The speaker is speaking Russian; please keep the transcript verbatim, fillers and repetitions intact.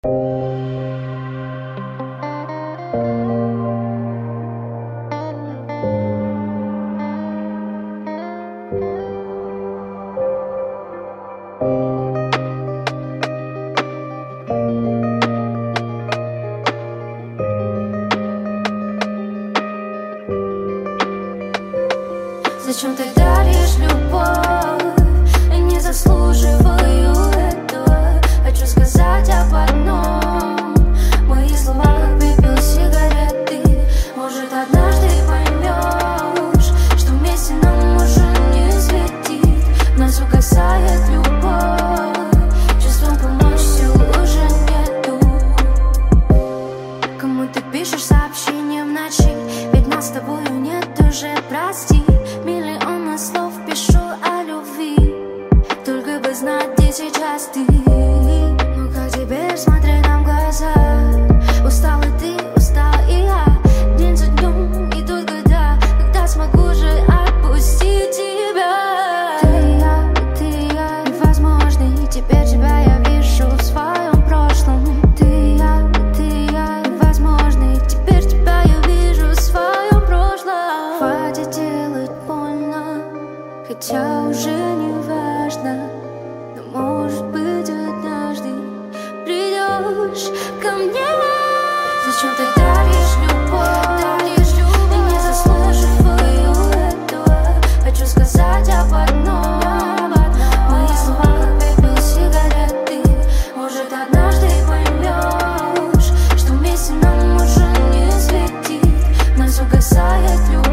Зачем ты даришь любовь? Я не заслуживаю этого. Хочу сказать об одном. Мои слова как пепел сигареты. Может, однажды поймешь, что вместе нам уже не светит. В нас угасает любовь. Чувством помочь сил уже нету. Кому ты пишешь сообщения в ночи? Ведь нас с тобою нет уже, прости. Миллионы слов пишу о любви, только бы знать, где сейчас ты. Ну как теперь смотреть нам в глаза? Устала ты, устала и я. День за днем идут года, когда смогу же отпустить тебя? Ты и я, ты и я невозможны. Теперь тебя я вижу в своем прошлом. Ты и я, ты и я невозможны. Теперь тебя я вижу в своем прошлом. Хватит делать больно, хотя уже не важно. Но может быть однажды придешь ко мне. Зачем ты даришь любовь? Даришь любовь. Я не заслуживаю этого. Хочу сказать об одном. Мои слова как пепел сигареты. Может, однажды поймешь, что вместе нам уже не светит. В нас угасает любовь.